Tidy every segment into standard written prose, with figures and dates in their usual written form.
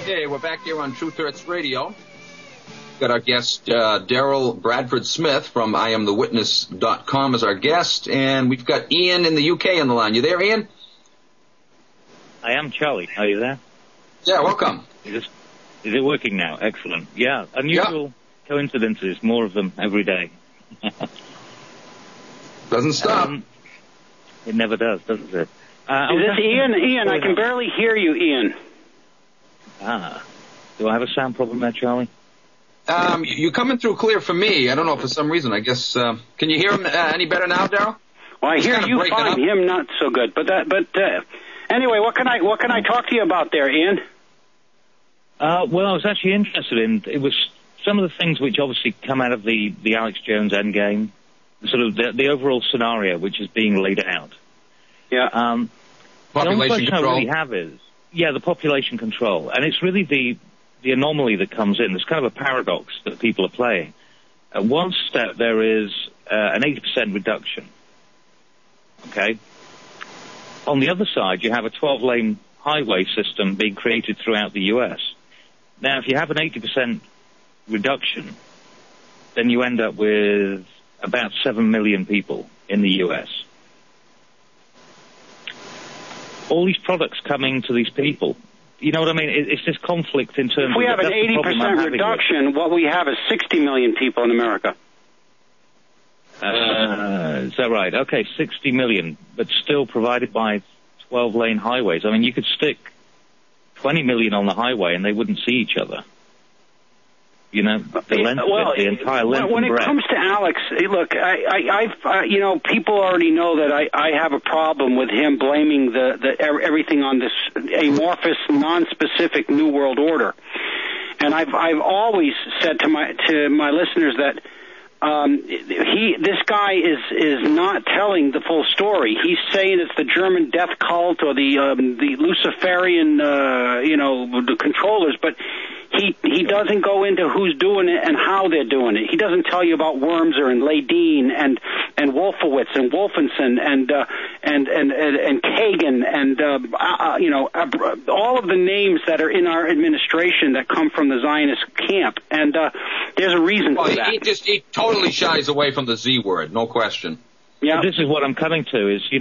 Hey, we're back here on Truth Hurts Radio. Got our guest, Daryl Bradford Smith from IamTheWitness.com as our guest, and we've got Ian in the UK on the line. You there, Ian? I am, Charlie. Are you there? Yeah, welcome. Is it working now? Excellent. Yeah, unusual coincidences, more of them every day. Doesn't stop. It never does it? Is this Ian? Ian, I can barely hear you, Ian. Do I have a sound problem there, Charlie? You're coming through clear for me. I don't know, for some reason. I guess, can you hear him any better now, Daryl? Well, I hear you fine. Him not so good. But anyway, what can I talk to you about there, Ian? Well, I was actually interested in, it was some of the things which obviously come out of the Alex Jones endgame, sort of the overall scenario which is being laid out. Yeah. The only question I really have is, the population control. And it's really the anomaly that comes in. There's kind of a paradox that people are playing. At one step, there is an 80% reduction. Okay? On the other side, you have a 12-lane highway system being created throughout the U.S. Now, if you have an 80% reduction, then you end up with about 7 million people in the U.S. All these products coming to these people, you know what I mean? It's this conflict in terms of... If we have an 80% reduction, what we have is 60 million people in America. Is that right? Okay, 60 million, but still provided by 12-lane highways. I mean, you could stick 20 million on the highway and they wouldn't see each other. You know, the length of it, the entire length when and breadth. When it comes to Alex, look, I've people already know that I have a problem with him blaming everything on this amorphous, non-specific New World Order. And I've always said to my listeners that this guy is not telling the full story. He's saying it's the German death cult or the Luciferian, the controllers, but he doesn't go into who's doing it and how they're doing it. He doesn't tell you about Wormser and Ladine and Wolfowitz and Wolfenson and Kagan and all of the names that are in our administration that come from the Zionist camp. And there's a reason for that. He totally shies away from the Z word, no question. Yeah. This is what I'm coming to is,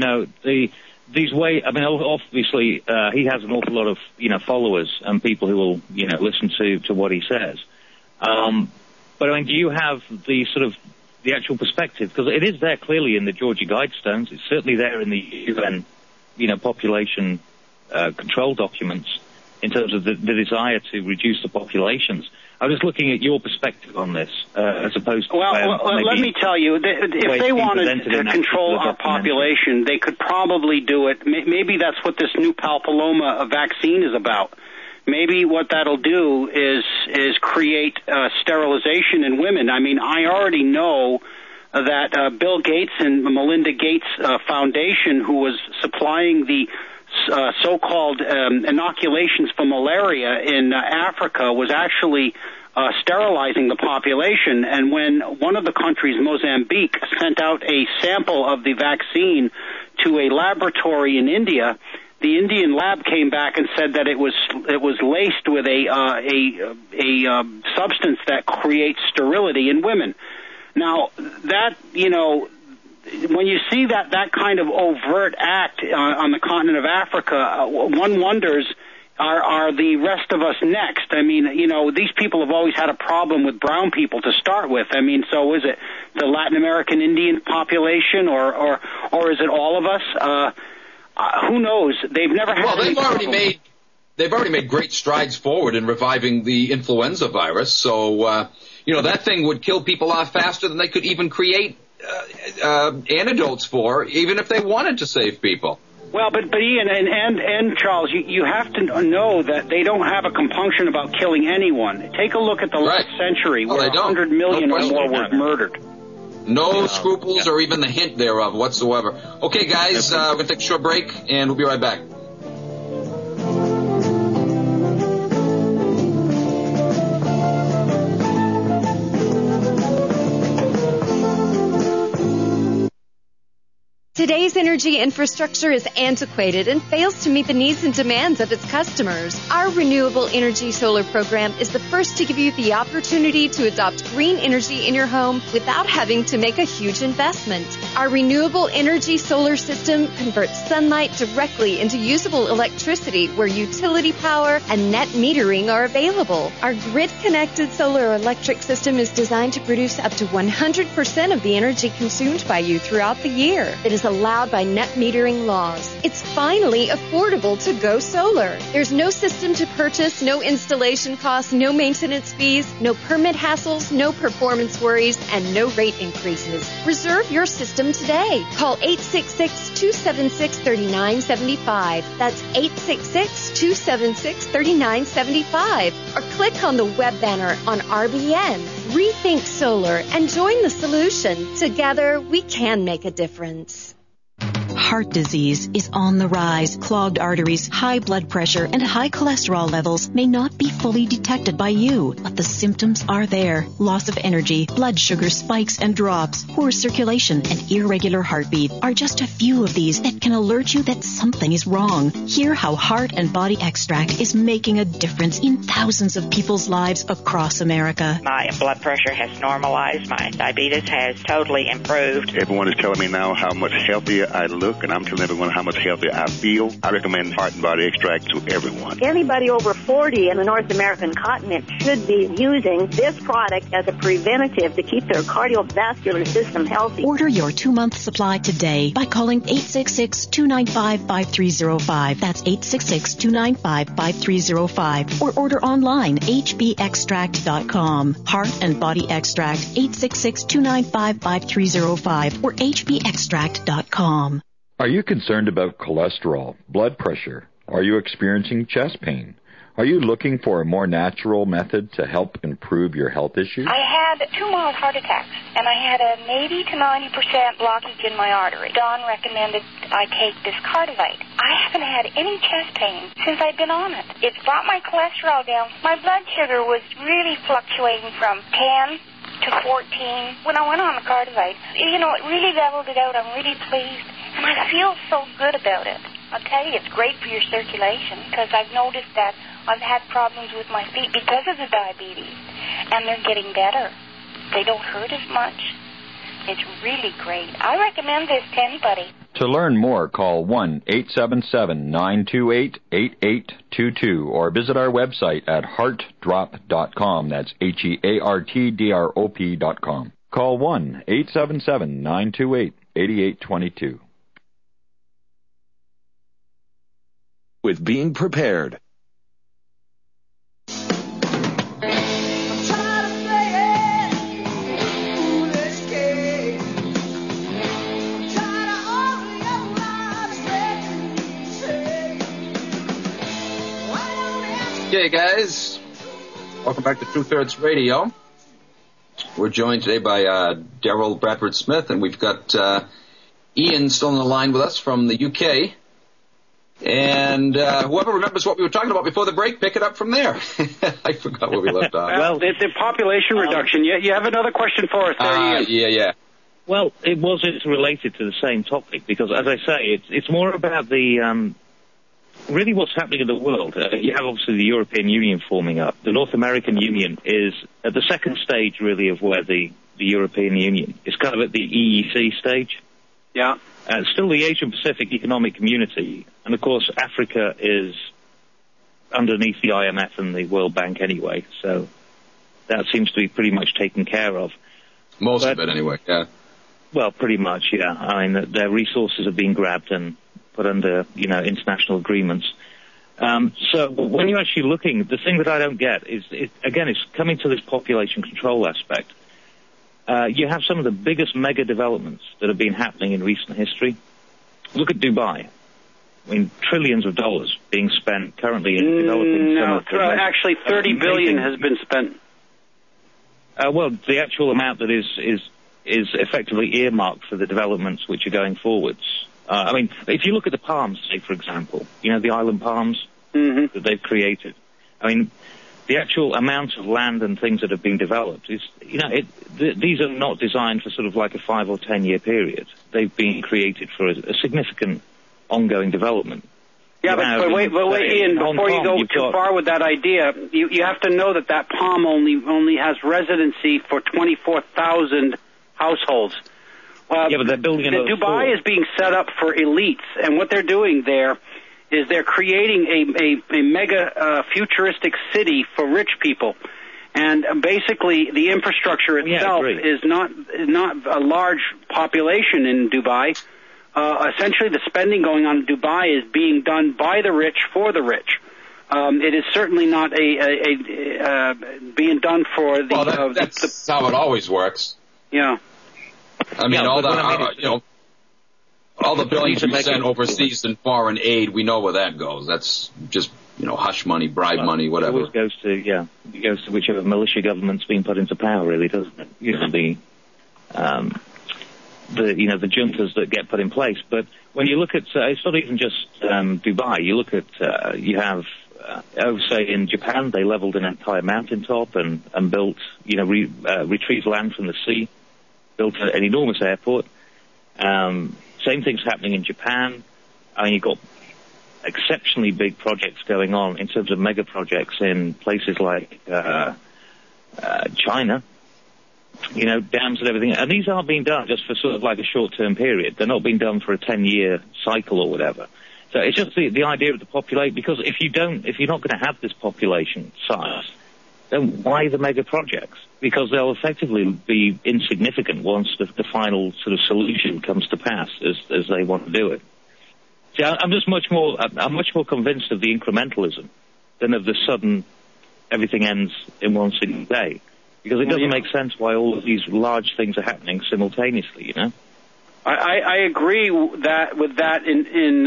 obviously, he has an awful lot of, followers and people who will, listen to what he says. But I mean, do you have the actual perspective? Because it is there clearly in the Georgia Guidestones. It's certainly there in the UN, population, control documents in terms of the desire to reduce the populations. I was just looking at your perspective on this, as opposed to... let me tell you, if they wanted to control our population, they could probably do it. Maybe that's what this new Palpaloma vaccine is about. Maybe what that'll do is create sterilization in women. I mean, I already know that Bill Gates and Melinda Gates Foundation, who was supplying the so-called inoculations for malaria in Africa, was actually sterilizing the population. And when one of the countries, Mozambique, sent out a sample of the vaccine to a laboratory in India, the Indian lab came back and said that it was laced with a substance that creates sterility in women. Now, that, when you see that kind of overt act on the continent of Africa, one wonders, are the rest of us next? I mean, these people have always had a problem with brown people to start with. I mean, so is it the Latin American Indian population or is it all of us? Who knows? They've never had. Well, they've already made great strides forward in reviving the influenza virus. So, that thing would kill people off faster than they could even create antidotes for, even if they wanted to save people. Well, but Ian and Charles, you have to know that they don't have a compunction about killing anyone. Take a look at the last century, where 100 million or more were murdered. No scruples or even the hint thereof whatsoever. Okay, guys, we're going to take a short break, and we'll be right back. Today's energy infrastructure is antiquated and fails to meet the needs and demands of its customers. Our Renewable Energy Solar program is the first to give you the opportunity to adopt green energy in your home without having to make a huge investment. Our Renewable Energy Solar system converts sunlight directly into usable electricity where utility power and net metering are available. Our grid-connected solar electric system is designed to produce up to 100% of the energy consumed by you throughout the year. It is allowed by net metering laws. It's finally affordable to go solar. There's no system to purchase, no installation costs, no maintenance fees, no permit hassles, no performance worries, and no rate increases. Reserve your system today. Call 866-276-3975. That's 866-276-3975. Or click on the web banner on RBN. Rethink Solar and join the solution. Together, we can make a difference. Heart disease is on the rise. Clogged arteries, high blood pressure, and high cholesterol levels may not be fully detected by you, but the symptoms are there. Loss of energy, blood sugar spikes and drops, poor circulation, and irregular heartbeat are just a few of these that can alert you that something is wrong. Hear how Heart and Body Extract is making a difference in thousands of people's lives across America. My blood pressure has normalized. My diabetes has totally improved. Everyone is telling me now how much healthier I look, and I'm telling everyone how much healthier I feel. I recommend Heart and Body Extract to everyone. Anybody over 40 in the North American continent should be using this product as a preventative to keep their cardiovascular system healthy. Order your 2-month supply today by calling 866-295-5305. That's 866-295-5305. Or order online, hbextract.com. Heart and Body Extract, 866-295-5305 or hbextract.com. Are you concerned about cholesterol, blood pressure? Are you experiencing chest pain? Are you looking for a more natural method to help improve your health issues? I had 2 mild heart attacks, and I had an 80 to 90% blockage in my artery. Don recommended I take this Cardivite. I haven't had any chest pain since I've been on it. It's brought my cholesterol down. My blood sugar was really fluctuating from 10 to 14 when I went on the Cardivite. You know, it really leveled it out. I'm really pleased. And I feel so good about it. I'll tell you, it's great for your circulation because I've noticed that I've had problems with my feet because of the diabetes, and they're getting better. They don't hurt as much. It's really great. I recommend this to anybody. To learn more, call 1-877-928-8822 or visit our website at heartdrop.com. That's HEARTDROP.com. Call 1-877-928-8822. With Being Prepared. Okay, guys. Welcome back to Truth Hurts Radio. We're joined today by Daryl Bradford Smith, and we've got Ian still on the line with us from the UK. And whoever remembers what we were talking about before the break, pick it up from there. I forgot where we left off. Well, the population reduction. You have another question for us there, Ian? Yeah. Well, it's related to the same topic because, as I say, it's more about the really what's happening in the world. You have obviously the European Union forming up. The North American Union is at the second stage, really, of where the European Union is kind of at the EEC stage. Yeah. Still the Asian-Pacific Economic Community, and of course Africa is underneath the IMF and the World Bank anyway, so that seems to be pretty much taken care of. Most of it anyway, yeah. Well, pretty much, yeah. I mean, their resources have been grabbed and put under, international agreements. So when you're actually looking, the thing that I don't get is, it's coming to this population control aspect. You have some of the biggest mega developments that have been happening in recent history. Look at Dubai. I mean, trillions of dollars being spent currently in developing some of the actually $30 billion has been spent. Well, the actual amount that is effectively earmarked for the developments which are going forwards. I mean, if you look at the palms, say, for example, the island palms that they've created. I mean, the actual amount of land and things that have been developed is, these are not designed for sort of like a 5 or 10 year period. They've been created for a significant ongoing development. Yeah, but wait, Ian, before you go too far with that idea, you have to know that Palm only has residency for 24,000 households. Yeah, but they're building another Dubai is being set up for elites, and what they're doing there is they're creating a mega futuristic city for rich people. And basically, the infrastructure itself is not a large population in Dubai. Essentially, the spending going on in Dubai is being done by the rich for the rich. It is certainly not being done for the. Well, that's how it always works. Yeah. I mean, all the billions we send overseas in foreign aid, we know where that goes. That's just, hush money, bribe money, whatever. It always goes to whichever militia government's been put into power, really, doesn't it? The juntas that get put in place. But when you look at, it's not even just Dubai. You look at, you have, say in Japan, they leveled an entire mountaintop and built, retrieved land from the sea, built an enormous airport. Same thing's happening in Japan. I mean, you've got exceptionally big projects going on in terms of mega projects in places like China, dams and everything. And these aren't being done just for sort of like a short-term period. They're not being done for a 10-year cycle or whatever. So it's just the idea of the population, because if you're not going to have this population size, then why the mega projects? Because they'll effectively be insignificant once the final sort of solution comes to pass as they want to do it. See, I'm much more convinced of the incrementalism than of the sudden everything ends in one single day. Because it doesn't make sense why all of these large things are happening simultaneously, I agree with that in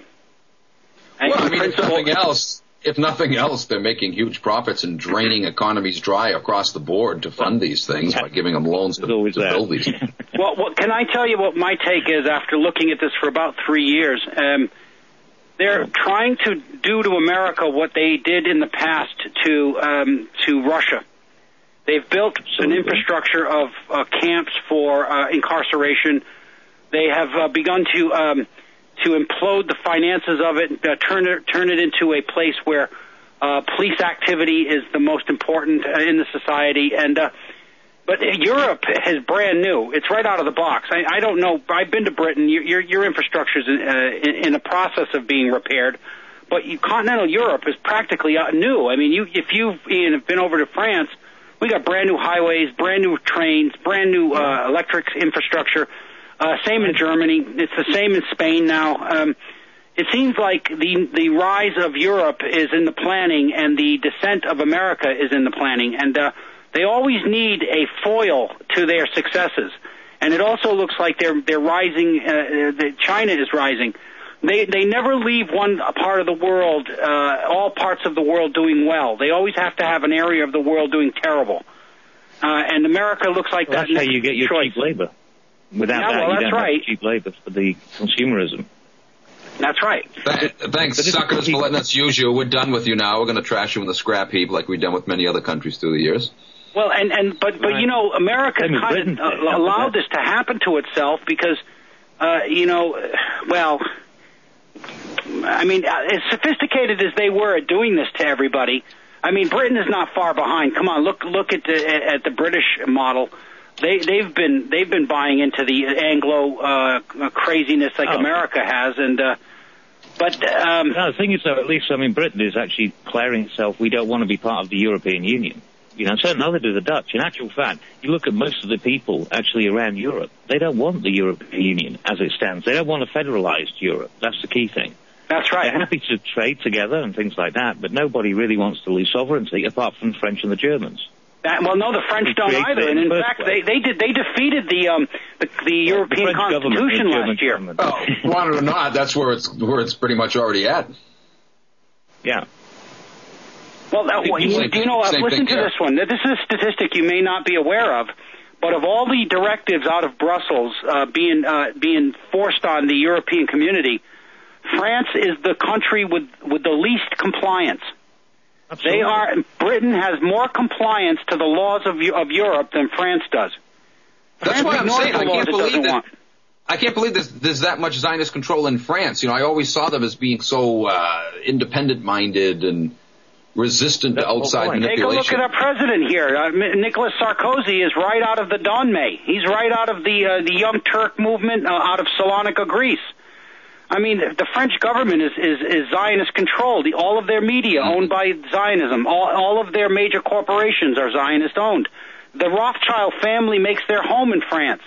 if nothing else, they're making huge profits and draining economies dry across the board to fund these things by giving them loans to build these. Well, can I tell you what my take is after looking at this for about 3 years? They're trying to do to America what they did in the past to Russia. They've built an infrastructure of camps for incarceration. They have begun to implode the finances of it, turn it into a place where police activity is the most important in the society. But Europe is brand new. It's right out of the box. I don't know. I've been to Britain. Your infrastructure is in a process of being repaired. But continental Europe is practically new. I mean, if you've been over to France, we got brand new highways, brand new trains, brand new electric infrastructure. Same in Germany. It's the same in Spain now. It seems like the rise of Europe is in the planning and the descent of America is in the planning. And they always need a foil to their successes. And it also looks like they're rising. China is rising. They never leave one part of the world, all parts of the world doing well. They always have to have an area of the world doing terrible. And America looks like that. That's how you get your cheap labor. Without that, you don't have cheap labor for the consumerism. That's right. Thanks, suckers, for letting us use you. We're done with you now. We're going to trash you in the scrap heap like we've done with many other countries through the years. Well, but America kind of allowed this to happen to itself because, as sophisticated as they were at doing this to everybody, I mean, Britain is not far behind. Come on, look at the British model. They've been buying into the Anglo craziness like America has, and no, the thing is, though, at least Britain is actually declaring itself. We don't want to be part of the European Union. So neither do the Dutch. In actual fact, you look at most of the people actually around Europe. They don't want the European Union as it stands. They don't want a federalized Europe. That's the key thing. That's right. They're happy to trade together and things like that, but nobody really wants to lose sovereignty apart from the French and the Germans. No, the French don't either, and in fact, they defeated the European Constitution last year. Oh, want it or not, that's where it's pretty much already at. Yeah. Well, listen to this one. This is a statistic you may not be aware of, but of all the directives out of Brussels being forced on the European community, France is the country with the least compliance. Absolutely. Britain has more compliance to the laws of Europe than France does. That's why I'm saying I can't believe there's that much Zionist control in France. I always saw them as being so independent-minded and resistant to outside manipulation. Take a look at our president here. Nicolas Sarkozy is right out of the Donmei. He's right out of the Young Turk movement out of Salonika, Greece. I mean, the French government is Zionist-controlled. All of their media owned by Zionism. All of their major corporations are Zionist-owned. The Rothschild family makes their home in France.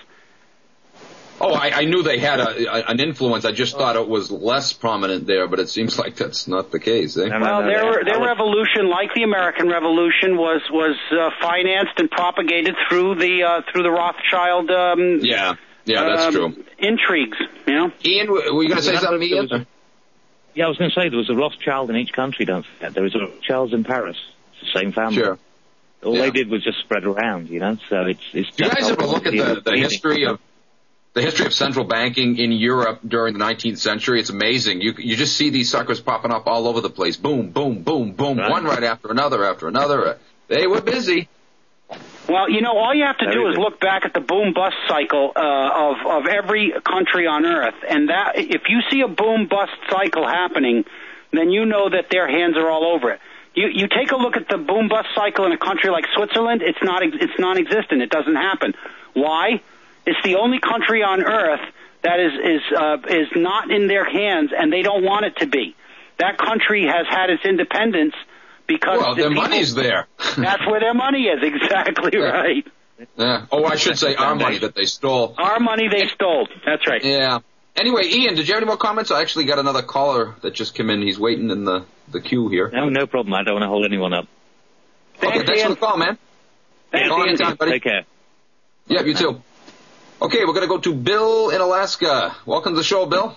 Oh, I knew they had an influence. I just thought it was less prominent there, but it seems like that's not the case. Eh? Well, their revolution, like the American Revolution, was financed and propagated through the Rothschild. Yeah, that's true. Intrigues, Ian, were you going to say something, Ian? Yeah, I was going to say there was a Rothschild in each country. Don't forget, there was a Rothschild in Paris. It's the same family. Sure. All they did was just spread around, So it's. Do you guys ever look at the history of? The history of central banking in Europe during the 19th century, it's amazing. You just see these suckers popping up all over the place. Boom, boom, boom, boom, one right after another. They were busy. Well, all you have to do is look back at the boom-bust cycle of every country on Earth, and that if you see a boom-bust cycle happening, then you know that their hands are all over it. You take a look at the boom-bust cycle in a country like Switzerland, it's non-existent. It doesn't happen. Why? It's the only country on Earth that is not in their hands, and they don't want it to be. That country has had its independence because their money's there. That's where their money is. Exactly right. Yeah. Oh, I should say our money that they stole. Our money they stole. That's right. Yeah. Anyway, Ian, did you have any more comments? I actually got another caller that just came in. He's waiting in the queue here. No problem. I don't want to hold anyone up. Thanks for the call, man. Thanks, Ian. Anytime, buddy. Take care. Yeah, you too. Okay, we're going to go to Bill in Alaska. Welcome to the show, Bill.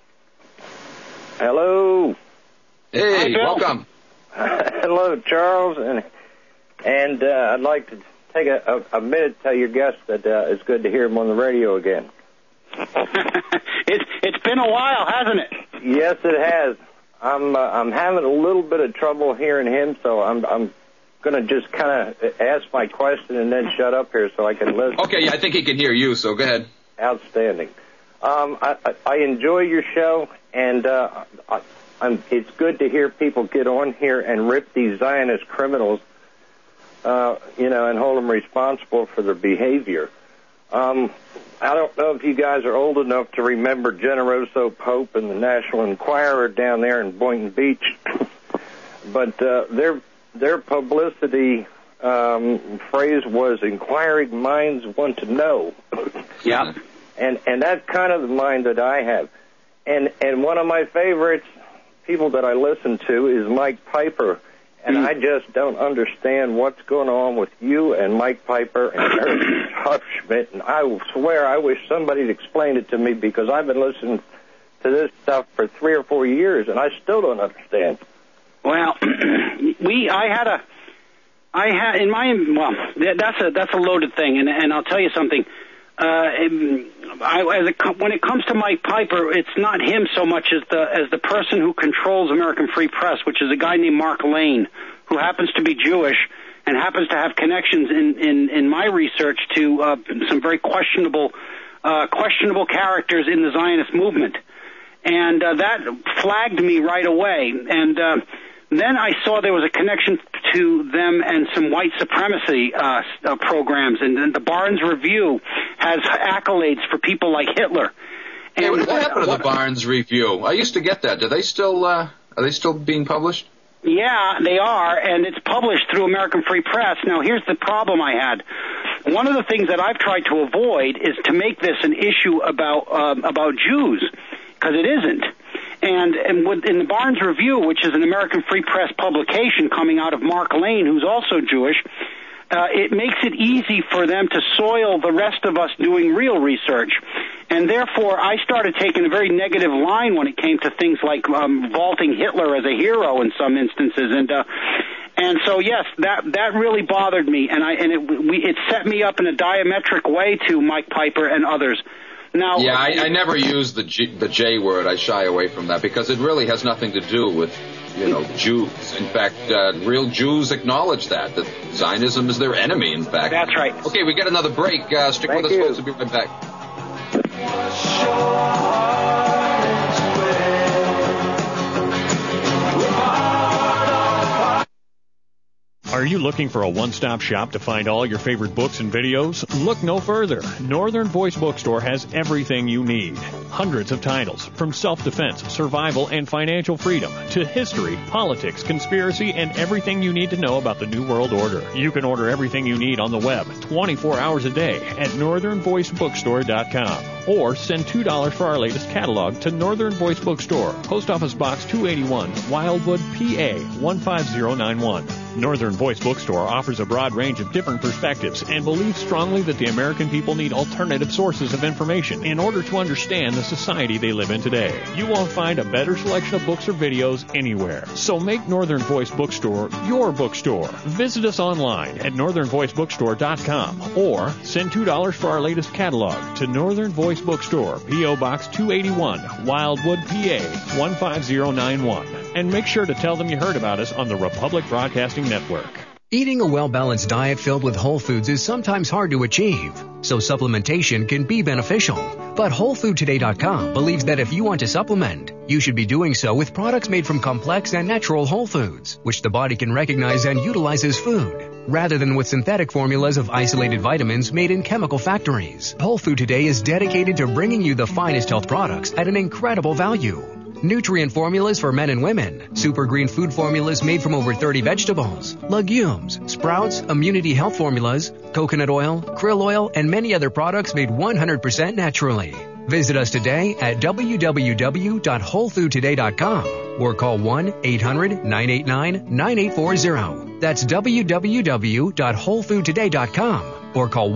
Hello. Hey, Hi, Bill. welcome. Hello, Charles, and I'd like to take a minute to tell your guest that it's good to hear him on the radio again. It's been a while, hasn't it? Yes, it has. I'm having a little bit of trouble hearing him, so I'm going to just kind of ask my question and then shut up here so I can listen. Okay, yeah, I think he can hear you, so go ahead. Outstanding. I enjoy your show, and it's good to hear people get on here and rip these Zionist criminals, and hold them responsible for their behavior. I don't know if you guys are old enough to remember Generoso Pope and the National Enquirer down there in Boynton Beach, but their publicity phrase was "inquiring minds want to know." Yeah, and that's kind of the mind that I have. And one of my favorites people that I listen to is Mike Piper, and I just don't understand what's going on with you and Mike Piper and Eric Hufschmidt, and I swear I wish somebody had explained it to me because I've been listening to this stuff for 3 or 4 years, and I still don't understand. Well, that's a loaded thing, and I'll tell you something. When it comes to Mike Piper, it's not him so much as the person who controls American Free Press, which is a guy named Mark Lane, who happens to be Jewish and happens to have connections in my research to some very questionable characters in the Zionist movement, and that flagged me right away. And then I saw there was a connection to them and some white supremacy programs, and then the Barnes Review has accolades for people like Hitler. And what happened to the Barnes Review? I used to get that. Are they still being published? Yeah, they are, and it's published through American Free Press. Now, here's the problem I had. One of the things that I've tried to avoid is to make this an issue about Jews, because it isn't. And in the Barnes Review, which is an American Free Press publication coming out of Mark Lane, who's also Jewish, it makes it easy for them to soil the rest of us doing real research. And therefore, I started taking a very negative line when it came to things like vaulting Hitler as a hero in some instances. And so, yes, that really bothered me, and it set me up in a diametric way to Mike Piper and others. Now, I never use the J word. I shy away from that because it really has nothing to do with Jews. In fact, real Jews acknowledge that Zionism is their enemy, in fact. That's right. Okay, we got another break. Stick with us, folks. We'll be right back. Are you looking for a one-stop shop to find all your favorite books and videos? Look no further. Northern Voice Bookstore has everything you need. Hundreds of titles, from self-defense, survival, and financial freedom, to history, politics, conspiracy, and everything you need to know about the New World Order. You can order everything you need on the web, 24 hours a day, at northernvoicebookstore.com. Or send $2 for our latest catalog to Northern Voice Bookstore, Post Office Box 281, Wildwood, PA 15091. Northern Voice Bookstore offers a broad range of different perspectives and believes strongly that the American people need alternative sources of information in order to understand the society they live in today. You won't find a better selection of books or videos anywhere. So make Northern Voice Bookstore your bookstore. Visit us online at northernvoicebookstore.com or send $2 for our latest catalog to Northern Voice Bookstore, P.O. Box 281, Wildwood, PA 15091. And make sure to tell them you heard about us on the Republic Broadcasting Network. Eating a well-balanced diet filled with whole foods is sometimes hard to achieve, so supplementation can be beneficial. But WholeFoodToday.com believes that if you want to supplement, you should be doing so with products made from complex and natural whole foods, which the body can recognize and utilize as food, rather than with synthetic formulas of isolated vitamins made in chemical factories. Whole Food Today is dedicated to bringing you the finest health products at an incredible value. Nutrient formulas for men and women, super green food formulas made from over 30 vegetables, legumes, sprouts, immunity health formulas, coconut oil, krill oil, and many other products made 100% naturally. Visit us today at www.wholefoodtoday.com or call 1-800-989-9840. That's www.wholefoodtoday.com or call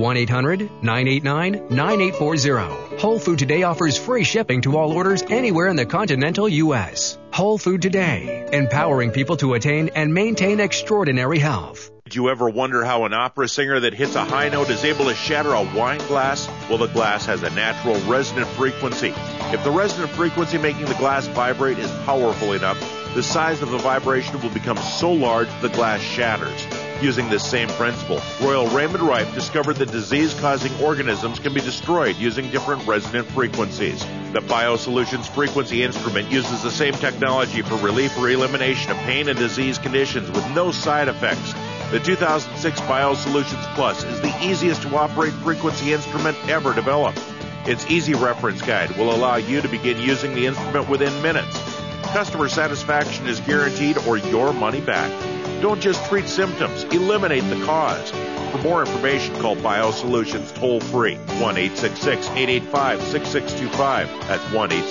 1-800-989-9840. Whole Food Today offers free shipping to all orders anywhere in the continental U.S. Whole Food Today, empowering people to attain and maintain extraordinary health. Did you ever wonder how an opera singer that hits a high note is able to shatter a wine glass? Well, the glass has a natural resonant frequency. If the resonant frequency making the glass vibrate is powerful enough, the size of the vibration will become so large the glass shatters. Using this same principle, Royal Raymond Rife discovered that disease-causing organisms can be destroyed using different resonant frequencies. The BioSolutions frequency instrument uses the same technology for relief or elimination of pain and disease conditions with no side effects. The 2006 BioSolutions Plus is the easiest to operate frequency instrument ever developed. Its easy reference guide will allow you to begin using the instrument within minutes. Customer satisfaction is guaranteed or your money back. Don't just treat symptoms, eliminate the cause. For more information, call BioSolutions toll-free, 1-866-885-6625. That's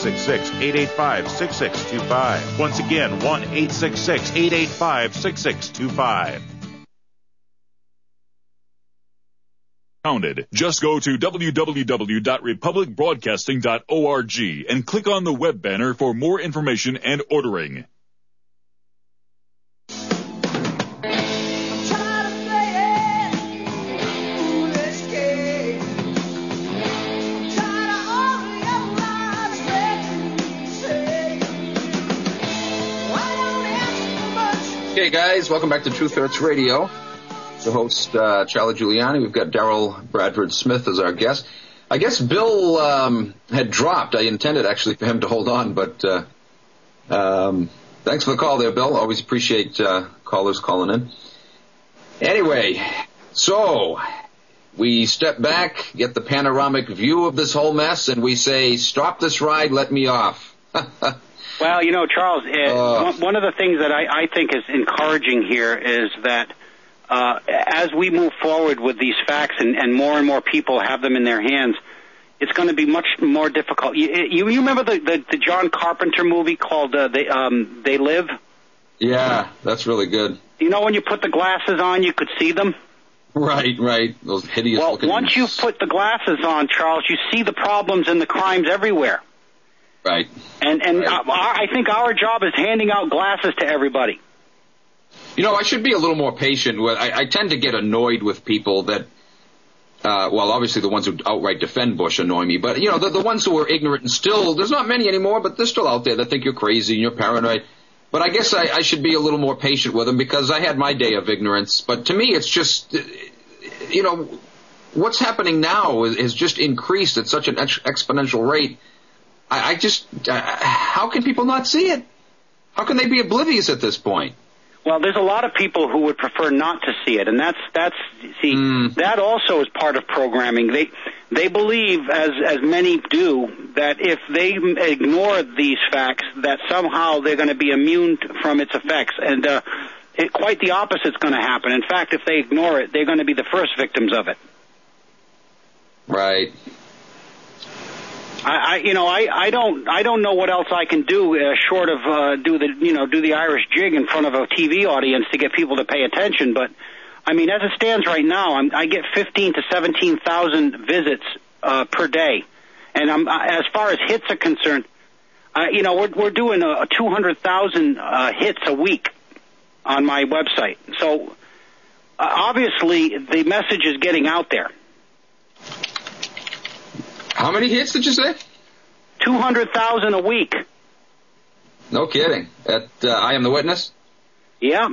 1-866-885-6625. Once again, 1-866-885-6625. Just go to www.republicbroadcasting.org and click on the web banner for more information and ordering. Okay, guys, welcome back to Truth Hurts Radio. The host, Charlie Giuliani. We've got Daryl Bradford Smith as our guest. I guess Bill had dropped. I intended actually for him to hold on, but thanks for the call there, Bill. Always appreciate callers calling in. Anyway, so we step back, get the panoramic view of this whole mess, and we say, stop this ride, let me off. Well, you know, Charles, one of the things that I think is encouraging here is that as we move forward with these facts and more people have them in their hands, it's going to be much more difficult. You remember the John Carpenter movie called They Live? Yeah, that's really good. You know, when you put the glasses on, you could see them? Right. Those hideous looking... Well, once you put the glasses on, Charles, you see the problems and the crimes everywhere. Right. And I think our job is handing out glasses to everybody. You know, I should be a little more patient. I tend to get annoyed with people that, well, obviously the ones who outright defend Bush annoy me, but, you know, the ones who are ignorant and still, there's not many anymore, but they're still out there that think you're crazy and you're paranoid. But I guess I should be a little more patient with them because I had my day of ignorance. But to me, it's just, what's happening now is just increased at such an exponential rate. How can people not see it? How can they be oblivious at this point? Well, there's a lot of people who would prefer not to see it, and that also is part of programming. They believe, as many do, that if they ignore these facts, that somehow they're going to be immune from its effects, and quite the opposite is going to happen. In fact, if they ignore it, they're going to be the first victims of it. Right. I don't know what else I can do short of do the Irish jig in front of a TV audience to get people to pay attention. But I mean, as it stands right now, I get 15 to 17,000 visits per day, and as far as hits are concerned, we're doing 200,000 hits a week on my website. So obviously, the message is getting out there. How many hits did you say? 200,000 a week. No kidding. At I Am the Witness? Yeah.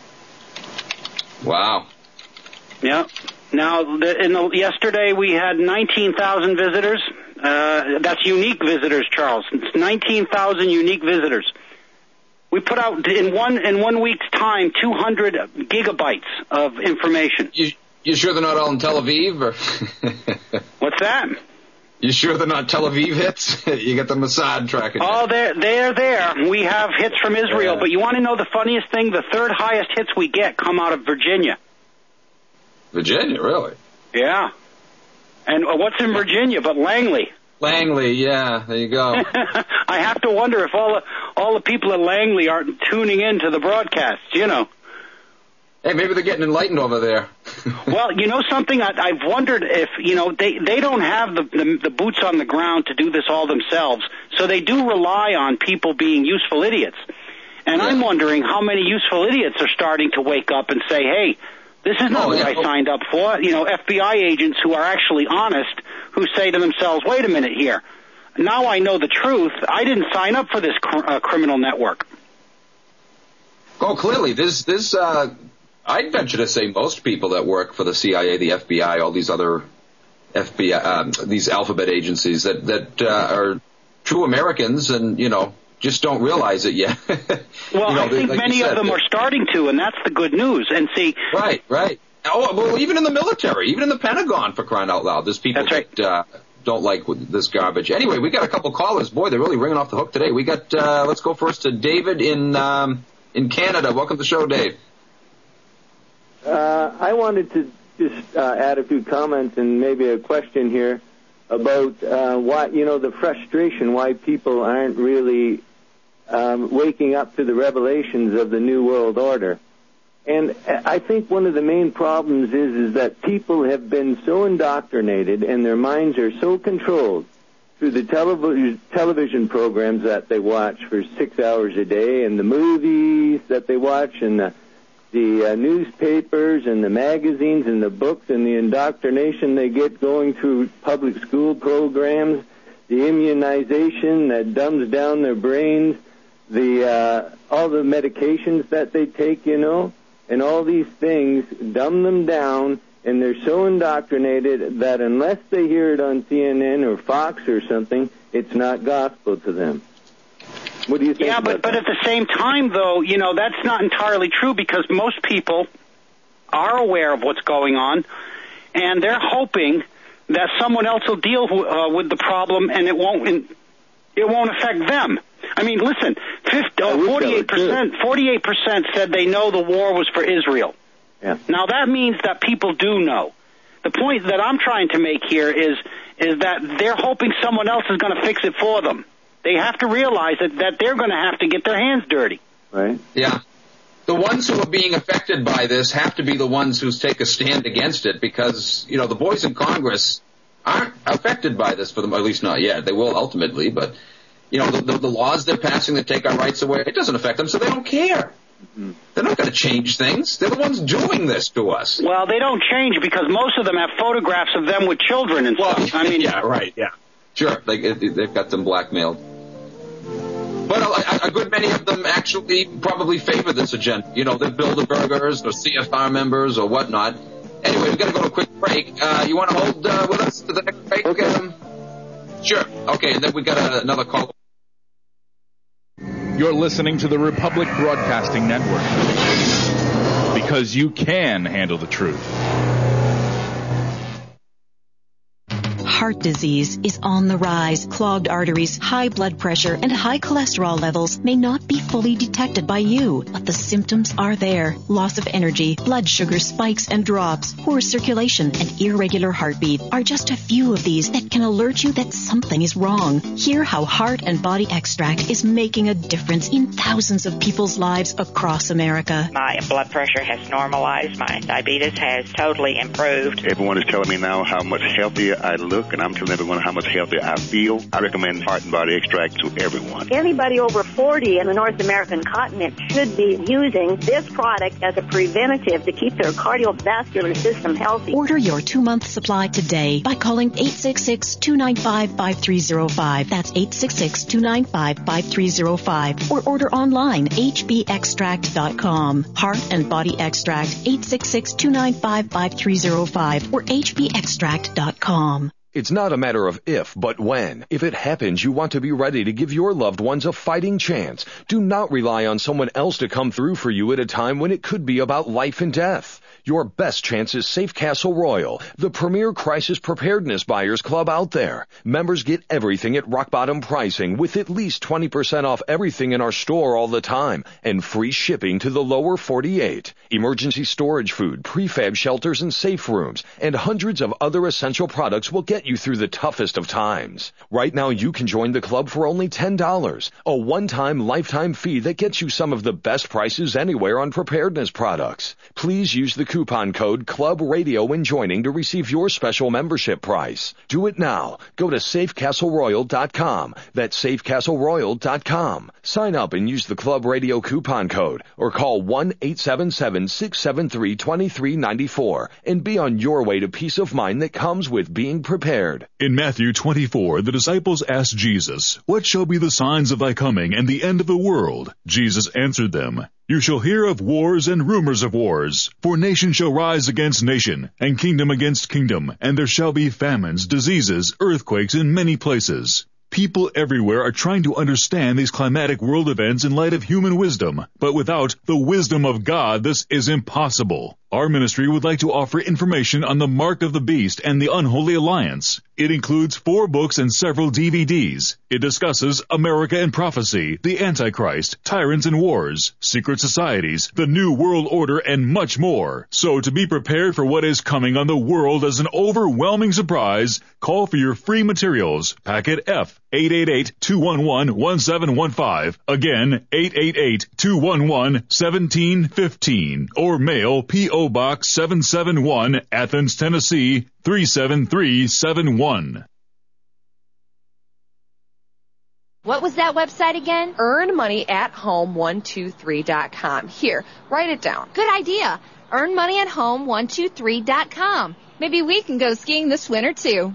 Wow. Yeah. Now, yesterday we had 19,000 visitors. That's unique visitors, Charles. It's 19,000 unique visitors. We put out in one week's time 200 gigabytes of information. You sure they're not all in Tel Aviv? Or? What's that? You sure they're not Tel Aviv hits? You got the Mossad tracking. Oh, they're there. We have hits from Israel, but you want to know the funniest thing? The third highest hits we get come out of Virginia. Virginia, really? Yeah. And what's in Virginia but Langley? Langley, yeah. There you go. I have to wonder if all the people at Langley aren't tuning in to the broadcasts, Hey, maybe they're getting enlightened over there. Well, you know something? I've wondered if, they don't have the boots on the ground to do this all themselves, so they do rely on people being useful idiots. And I'm wondering how many useful idiots are starting to wake up and say, hey, this is not what I signed up for. FBI agents who are actually honest, who say to themselves, wait a minute here. Now I know the truth. I didn't sign up for this criminal network. Oh, clearly, I'd venture to say most people that work for the CIA, the FBI, all these other FBI, these alphabet agencies that are true Americans and, just don't realize it yet. Well, I think many of them are starting to, and that's the good news. And see... Right. Oh, well, even in the military, even in the Pentagon, for crying out loud, there's people that don't like this garbage. Anyway, we got a couple callers. Boy, they're really ringing off the hook today. We got, let's go first to David in Canada. Welcome to the show, Dave. I wanted to just add a few comments and maybe a question here about why, the frustration, why people aren't really waking up to the revelations of the New World Order. And I think one of the main problems is that people have been so indoctrinated and their minds are so controlled through the television programs that they watch for 6 hours a day and the movies that they watch and the newspapers and the magazines and the books and the indoctrination they get going through public school programs, the immunization that dumbs down their brains, all the medications that they take, and all these things dumb them down, and they're so indoctrinated that unless they hear it on CNN or Fox or something, it's not gospel to them. What do you think? Yeah, but at the same time, though, that's not entirely true because most people are aware of what's going on, and they're hoping that someone else will deal with the problem, and it won't affect them. I mean, listen, 48% said they know the war was for Israel. Yeah. Now that means that people do know. The point that I'm trying to make here is that they're hoping someone else is going to fix it for them. They have to realize that they're going to have to get their hands dirty. Right. Yeah. The ones who are being affected by this have to be the ones who take a stand against it because, the boys in Congress aren't affected by this for them, at least not yet. They will ultimately, but, the laws they're passing that take our rights away, it doesn't affect them, so they don't care. Mm-hmm. They're not going to change things. They're the ones doing this to us. Well, they don't change because most of them have photographs of them with children and stuff. I mean, yeah, right, yeah. Sure, they've got them blackmailed. But a good many of them actually probably favor this agenda. You know, they're Bilderbergers or CFR members or whatnot. Anyway, we've got to go to a quick break. You want to hold with us to the next break? Okay. Sure. Okay, and then we've got another call. You're listening to the Republic Broadcasting Network. Because you can handle the truth. Heart disease is on the rise. Clogged arteries, high blood pressure, and high cholesterol levels may not be fully detected by you, but the symptoms are there. Loss of energy, blood sugar spikes and drops, poor circulation, and irregular heartbeat are just a few of these that can alert you that something is wrong. Hear how Heart and Body Extract is making a difference in thousands of people's lives across America. My blood pressure has normalized. My diabetes has totally improved. Everyone is telling me now how much healthier I look, and I'm telling everyone how much healthier I feel. I recommend Heart and Body Extract to everyone. Anybody over 40 in the North American continent should be using this product as a preventative to keep their cardiovascular system healthy. Order your 2-month supply today by calling 866-295-5305. That's 866-295-5305. Or order online, hbextract.com. Heart and Body Extract, 866-295-5305 or hbextract.com. It's not a matter of if, but when. If it happens, you want to be ready to give your loved ones a fighting chance. Do not rely on someone else to come through for you at a time when it could be about life and death. Your best chance is Safe Castle Royal, the premier crisis preparedness buyers club out there. Members get everything at rock bottom pricing with at least 20% off everything in our store all the time and free shipping to the lower 48. Emergency storage food, prefab shelters and safe rooms, and hundreds of other essential products will get you through the toughest of times. Right now you can join the club for only $10, a one-time lifetime fee that gets you some of the best prices anywhere on preparedness products. Please use the coupon code Club Radio when joining to receive your special membership price. Do it now. Go to safecastleroyal.com. That's safecastleroyal.com. Sign up and use the Club Radio coupon code or call 1-877-673-2394 and be on your way to peace of mind that comes with being prepared. In Matthew 24, the disciples asked Jesus, "What shall be the signs of thy coming and the end of the world?" Jesus answered them, "You shall hear of wars and rumors of wars, for nation shall rise against nation, and kingdom against kingdom, and there shall be famines, diseases, earthquakes in many places." People everywhere are trying to understand these climatic world events in light of human wisdom, but without the wisdom of God, this is impossible. Our ministry would like to offer information on the Mark of the Beast and the Unholy Alliance. It includes 4 books and several DVDs. It discusses America and Prophecy, the Antichrist, Tyrants and Wars, Secret Societies, the New World Order, and much more. So to be prepared for what is coming on the world as an overwhelming surprise, call for your free materials. Packet F, 888-211-1715. Again, 888-211-1715. Or mail P.O. Box 771, Athens, Tennessee, 37371. What was that website again? EarnMoneyAtHome123.com. Here, write it down. Good idea. EarnMoneyAtHome123.com. Maybe we can go skiing this winter, too.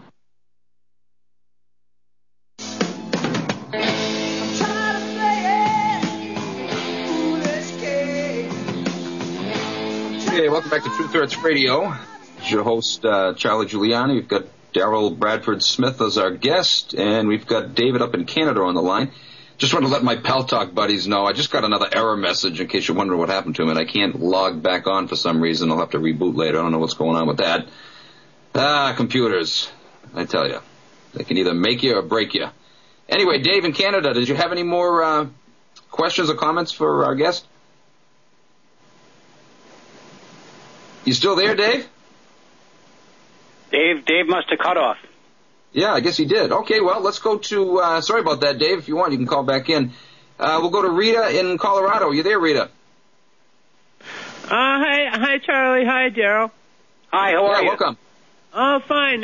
Okay, welcome back to Truth Hurts Radio. It's your host, Charlie Giuliani. We've got Daryl Bradford Smith as our guest, and we've got David up in Canada on the line. Just want to let my Pal Talk buddies know, I just got another error message in case you're wondering what happened to him, and I can't log back on for some reason. I'll have to reboot later. I don't know what's going on with that. Computers, I tell you. They can either make you or break you. Anyway, Dave in Canada, did you have any more questions or comments for our guest? You still there, Dave? Dave must have cut off. Yeah, I guess he did. Okay, well, let's go to, sorry about that, Dave. If you want, you can call back in. We'll go to Rita in Colorado. You there, Rita? Hi, Charlie. Hi, Daryl. Hi, how are you? Welcome. Oh, fine.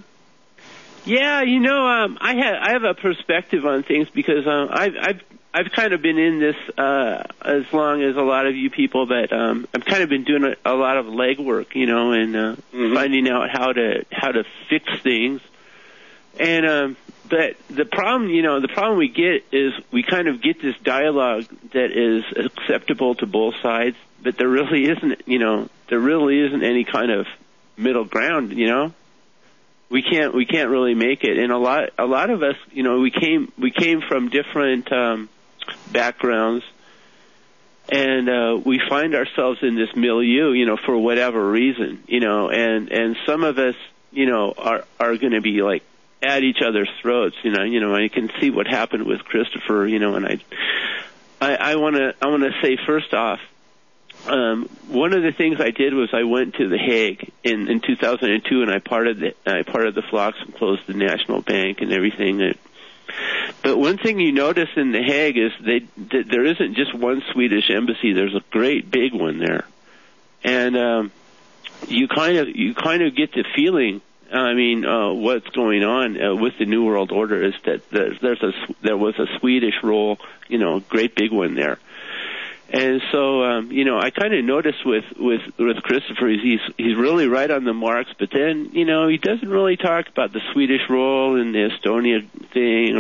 I have a perspective on things because I've kind of been in this as long as a lot of you people, but I've kind of been doing a lot of legwork, and finding out how to fix things. And But the problem we get is we kind of get this dialogue that is acceptable to both sides, but there really isn't any kind of middle ground, We can't really make it. And a lot of us, we came from different backgrounds, and we find ourselves in this milieu, for whatever reason, and some of us, are going to be like at each other's throats, I can see what happened with Christopher, and I want to say first off, one of the things I did was I went to The Hague in 2002, and I parted the flocks and closed the National Bank and everything. But one thing you notice in The Hague is that there isn't just one Swedish embassy. There's a great big one there, and you kind of get the feeling. What's going on with the New World Order is that there was a Swedish role, great big one there. And so, I kind of noticed with Christopher, he's really right on the marks, but then, he doesn't really talk about the Swedish role in the Estonia thing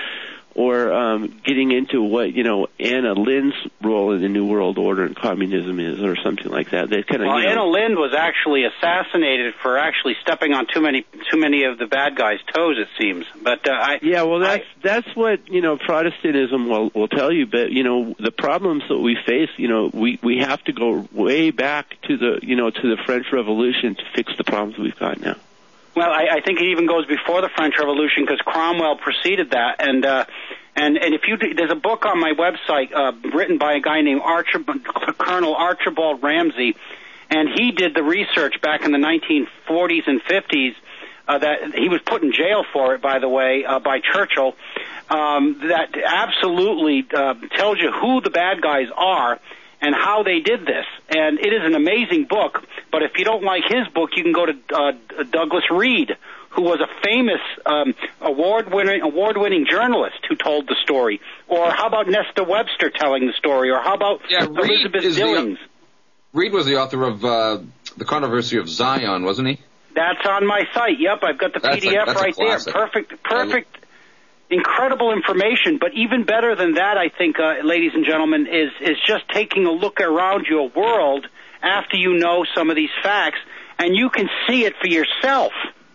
or getting into what, Anna Lind's role in the New World Order and communism is, or something like that. Anna Lind was actually assassinated for actually stepping on too many of the bad guys' toes, it seems. But that's what Protestantism will tell you. But the problems that we face, we have to go way back to the French Revolution to fix the problems we've got now. Well, I think it even goes before the French Revolution because Cromwell preceded that, and there's a book on my website written by a guy named Colonel Archibald Ramsey, and he did the research back in the 1940s and 50s that he was put in jail for it, by the way, by Churchill. That absolutely tells you who the bad guys are and how they did this. And it is an amazing book, but if you don't like his book, you can go to Douglas Reed, who was a famous award-winning journalist who told the story. Or how about Nesta Webster telling the story? Or how about Elizabeth Dillings? Reed was the author of The Controversy of Zion, wasn't he? That's on my site. Yep, I've got the PDF right there. Perfect. Incredible information, but even better than that, I think, ladies and gentlemen, is just taking a look around your world after you know some of these facts, and you can see it for yourself.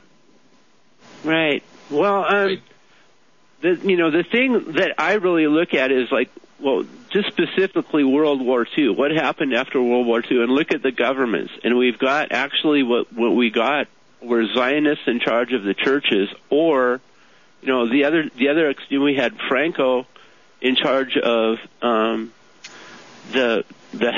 Right. Well, the thing that I really look at is just specifically World War II. What happened after World War II? And look at the governments, and we've got actually what we got were Zionists in charge of the churches, or the other extreme, we had Franco in charge of the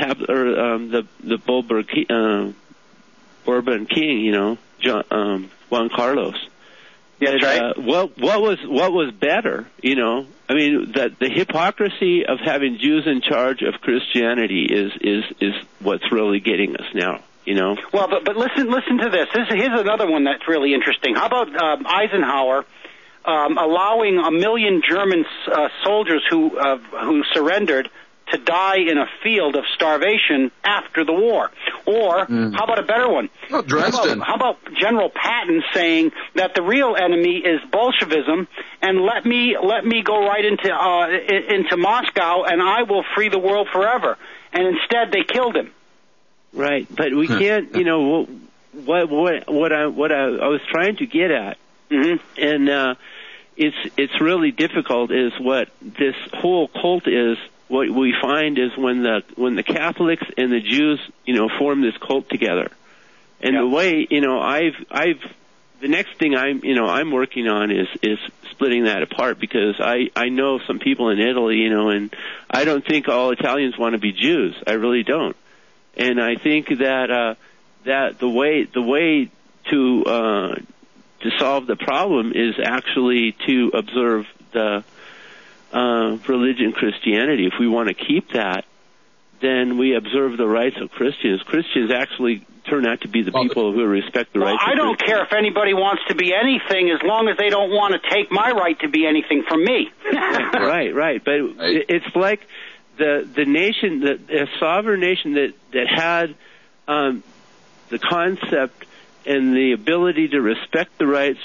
Bourbon king, Juan Carlos. That's right. What was better? That the hypocrisy of having Jews in charge of Christianity is what's really getting us now. Well, but listen to this. Here's another one that's really interesting. How about Eisenhower? Allowing 1 million German soldiers who surrendered to die in a field of starvation after the war. Or how about a better one? Dresden. How about General Patton saying that the real enemy is Bolshevism, and let me go right into Moscow, and I will free the world forever. And instead, they killed him. Right, but we can't. What I was trying to get at, and it's really difficult. Is what this whole cult is. What we find is when the Catholics and the Jews, form this cult together, and the way, the next thing I'm working on is splitting that apart, because I know some people in Italy, and I don't think all Italians want to be Jews. I really don't, and I think that the way to solve the problem is actually to observe the religion Christianity. If we want to keep that, then we observe the rights of Christians. Christians actually turn out to be the people who respect the rights of Christians. I don't care if anybody wants to be anything as long as they don't want to take my right to be anything from me. Right. But it's like the nation, a sovereign nation that had the concept and the ability to respect the rights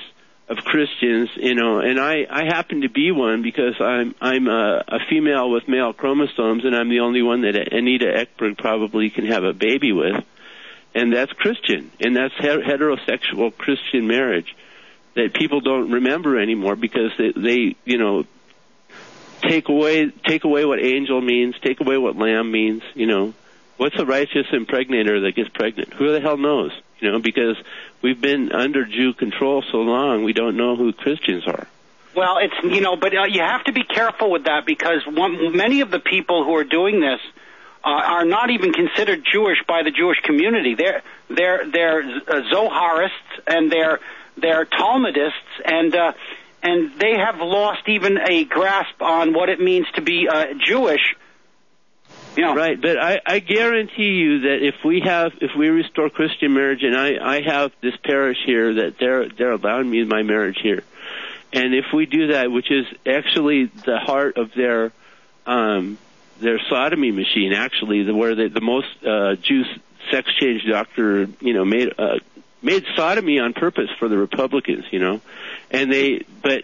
Christians, and I happen to be one because I'm a female with male chromosomes, and I'm the only one that Anita Ekberg probably can have a baby with, and that's Christian, and that's heterosexual Christian marriage that people don't remember anymore because they take away what angel means, take away what lamb means. What's a righteous impregnator that gets pregnant? Who the hell knows? Because we've been under Jew control so long, we don't know who Christians are. Well, it's but you have to be careful with that because many of the people who are doing this are not even considered Jewish by the Jewish community. They're Zoharists and they're Talmudists and they have lost even a grasp on what it means to be Jewish. Right, but I guarantee you that if we restore Christian marriage, and I have this parish here that they're allowing me my marriage here, and if we do that, which is actually the heart of their sodomy machine, actually, where the most Jew sex change doctor made sodomy on purpose for the Republicans, but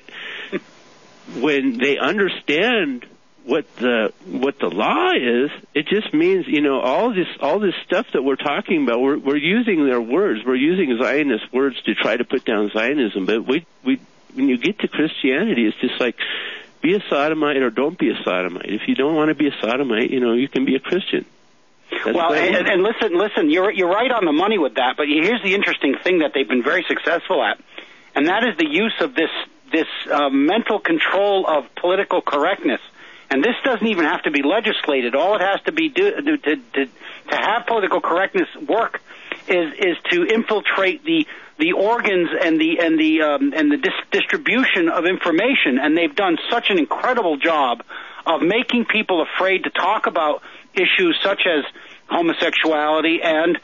when they understand what the law is, it just means all this stuff that we're talking about. We're using their words. We're using Zionist words to try to put down Zionism. But when you get to Christianity, it's just like be a sodomite or don't be a sodomite. If you don't want to be a sodomite, you can be a Christian. Well, and listen, you're right on the money with that. But here's the interesting thing that they've been very successful at, and that is the use of this mental control of political correctness. And this doesn't even have to be legislated. All it has to be to have political correctness work is to infiltrate the organs and the distribution of information. And they've done such an incredible job of making people afraid to talk about issues such as homosexuality and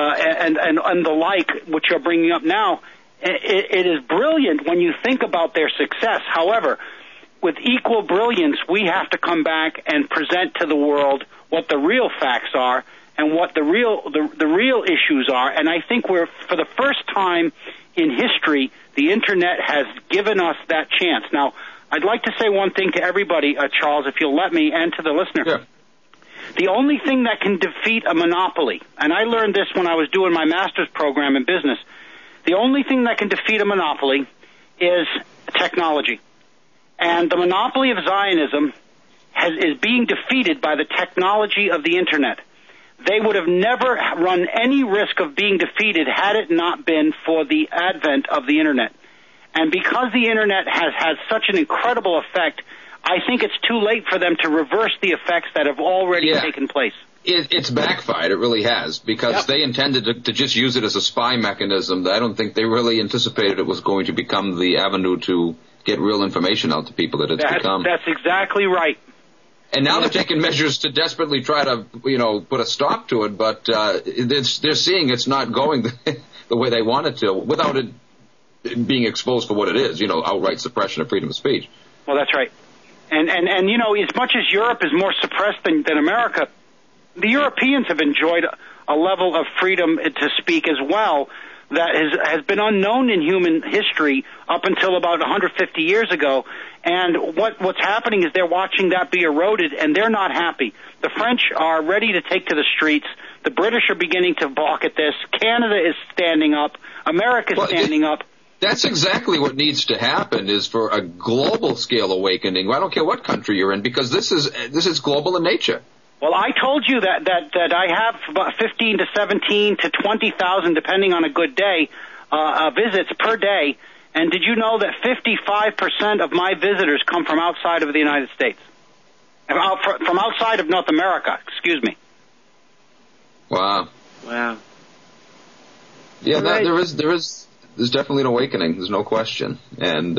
the like, which you're bringing up now. It is brilliant when you think about their success. However, with equal brilliance, we have to come back and present to the world what the real facts are and what the real issues are. And I think for the first time in history, the Internet has given us that chance. Now, I'd like to say one thing to everybody, Charles, if you'll let me, and to the listener. Yeah. The only thing that can defeat a monopoly, and I learned this when I was doing my master's program in business, the only thing that can defeat a monopoly is technology. And the monopoly of Zionism is being defeated by the technology of the Internet. They would have never run any risk of being defeated had it not been for the advent of the Internet. And because the Internet has had such an incredible effect, I think it's too late for them to reverse the effects that have already taken place. It's backfired. It really has, because they intended to just use it as a spy mechanism. I don't think they really anticipated it was going to become the avenue to get real information out to people that it's become. That's exactly right. And now they're taking measures to desperately try to, put a stop to it, but they're seeing it's not going the way they want it to, without it being exposed for what it is, outright suppression of freedom of speech. Well, that's right. And as much as Europe is more suppressed than America, the Europeans have enjoyed a level of freedom to speak as well that has been unknown in human history up until about 150 years ago. And what's happening is they're watching that be eroded, and they're not happy. The French are ready to take to the streets. The British are beginning to balk at this. Canada is standing up. America's standing up. That's exactly what needs to happen, is for a global scale awakening. I don't care what country you're in, because this is global in nature. Well, I told you that I have about 15 to 17 to 20,000, depending on a good day, visits per day. And did you know that 55% of my visitors come from outside of the United States? From outside of North America, excuse me. Wow. Wow. Yeah, there's definitely an awakening. There's no question. And,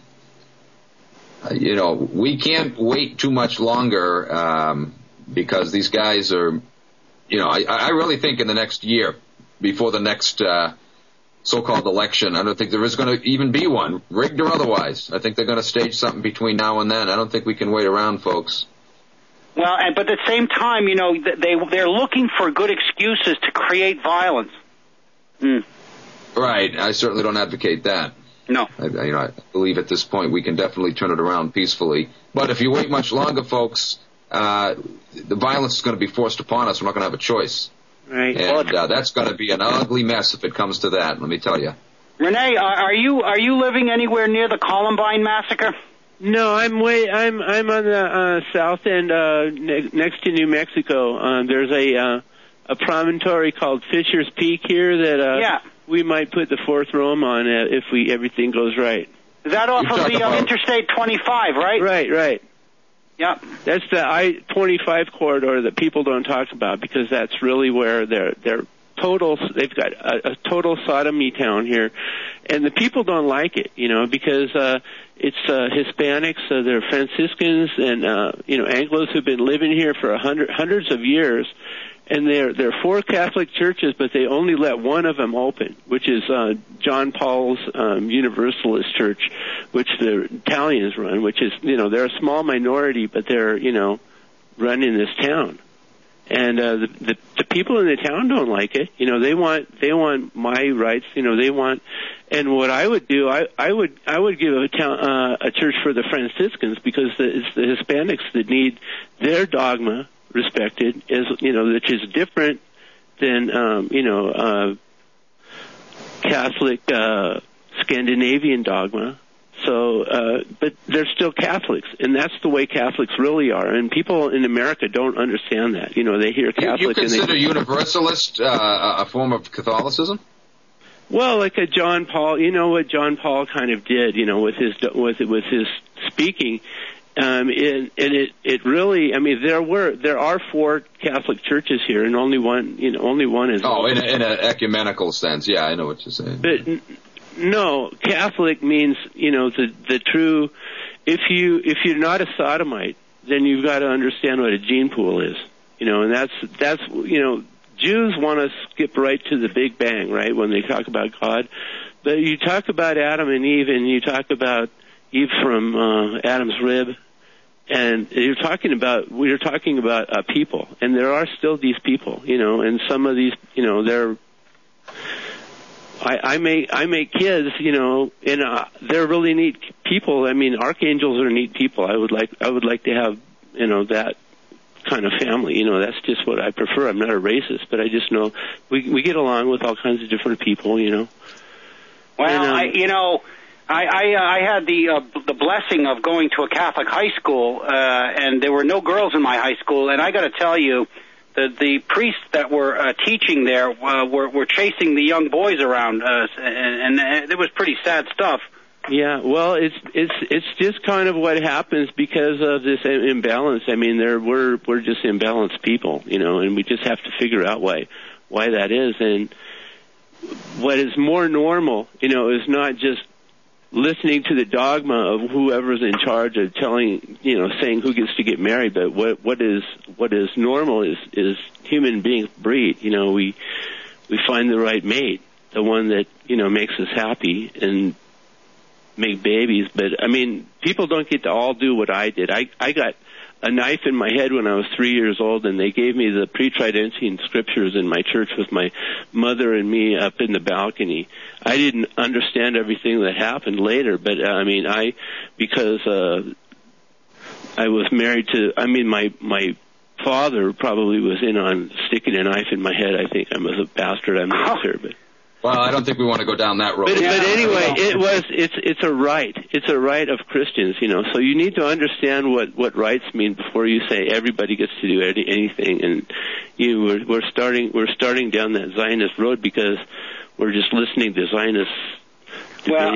we can't wait too much longer, because these guys are, I really think in the next year, before the next so-called election, I don't think there is going to even be one, rigged or otherwise. I think they're going to stage something between now and then. I don't think we can wait around, folks. Well, but at the same time, they're looking for good excuses to create violence. Right. I certainly don't advocate that. No. I believe at this point we can definitely turn it around peacefully. But if you wait much longer, folks, the violence is going to be forced upon us. We're not going to have a choice. Right. And that's going to be an ugly mess if it comes to that, let me tell you. Renee, are you living anywhere near the Columbine massacre? No, I'm on the south end, next to New Mexico. There's a promontory called Fisher's Peak here that we might put the fourth Rome on if everything goes right. Is that off of the Interstate 25, right? Right. Yep. That's the I-25 corridor that people don't talk about because that's really where they've got a total sodomy town here. And the people don't like it, because it's Hispanics, they're Franciscans and, Anglos who've been living here for hundreds of years. And there are 4 Catholic churches, but they only let one of them open, which is John Paul's Universalist Church, which the Italians run, which is, they're a small minority, but they're, running this town. And the people in the town don't like it. They want my rights. They want. And what I would do, I would give a church for the Franciscans because it's the Hispanics that need their dogma respected, which is different than Catholic Scandinavian dogma. So, but they're still Catholics, and that's the way Catholics really are. And people in America don't understand that. They hear Catholic. You consider Universalist a form of Catholicism? Well, like a John Paul. You know what John Paul kind of did, with his speaking. And it really, there are 4 Catholic churches here, and only one is. Oh, in an ecumenical sense, yeah, I know what you're saying. But no, Catholic means, the true. If you're not a sodomite, then you've got to understand what a gene pool is, and that's Jews want to skip right to the Big Bang, right, when they talk about God, but you talk about Adam and Eve, and you talk about Eve from Adam's rib, and we're talking about people, and there are still these people, and some of these, they're. I make kids, and they're really neat people. Archangels are neat people. I would like to have, that kind of family. That's just what I prefer. I'm not a racist, but I just know we get along with all kinds of different people. Well, and, I had the blessing of going to a Catholic high school, and there were no girls in my high school, and I got to tell you, the priests that were teaching there were chasing the young boys around, and it was pretty sad stuff. Yeah, well, it's just kind of what happens because of this imbalance. We're just imbalanced people, and we just have to figure out why that is. And what is more normal, is not just listening to the dogma of whoever's in charge of saying who gets to get married, but what is normal is human beings breed. We find the right mate, the one that makes us happy and make babies. But people don't get to all do what I did. I got a knife in my head when I was 3 years old, and they gave me the pre-Tridentine scriptures in my church with my mother and me up in the balcony. I didn't understand everything that happened later, but because I was married to, my father probably was in on sticking a knife in my head. I think I was a bastard. I'm not sure, but. Well, I don't think we want to go down that road. But anyway, it's a right. It's a right of Christians, So you need to understand what rights mean before you say everybody gets to do anything. And we're starting down that Zionist road because we're just listening to Zionists. Well,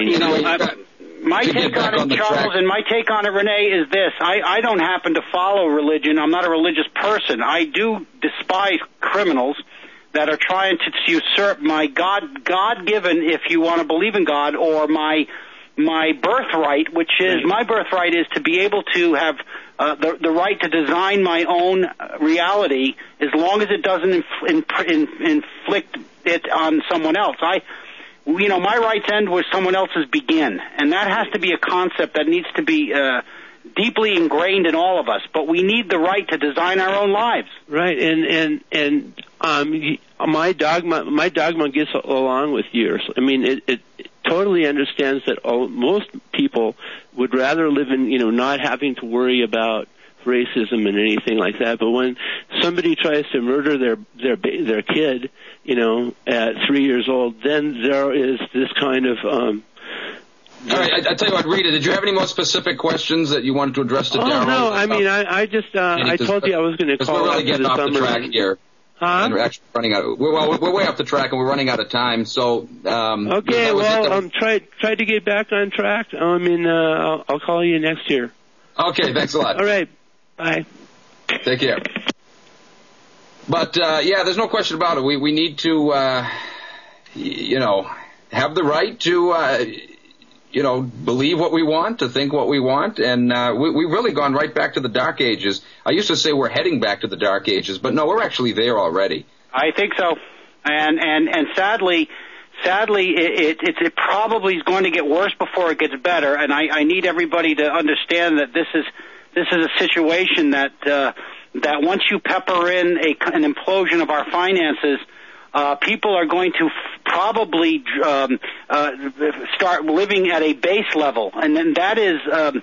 my take on it, Charles, and my take on it, Renee, is this. I don't happen to follow religion. I'm not a religious person. I do despise criminals that are trying to usurp my God-given, if you want to believe in God, or my birthright, which is, my birthright is to be able to have the right to design my own reality as long as it doesn't inflict it on someone else. My rights end where someone else's begin, and that has to be a concept that needs to be deeply ingrained in all of us. But we need the right to design our own lives. Right, and my dogma gets along with yours. totally understands that most people would rather live in, not having to worry about racism and anything like that. But when somebody tries to murder their kid, at 3 years old, then there is this kind of. All right, I tell you what, Rita, did you have any more specific questions that you wanted to address to Darryl? No, I mean, I just I told you I was going to call. We're really getting off the track here. Huh? And we're actually running out. We're way off the track, and we're running out of time. So okay, try to get back on track. I mean, I'll call you next year. Okay, thanks a lot. All right, bye. Take care. But there's no question about it. We need to, have the right to, believe what we want, to think what we want, and we've really gone right back to the Dark Ages. I used to say we're heading back to the Dark Ages, but no, we're actually there already. I think so, and sadly, it probably is going to get worse before it gets better. And I need everybody to understand that this is a situation that once you pepper in an implosion of our finances, people are going to probably start living at a base level, and then that is,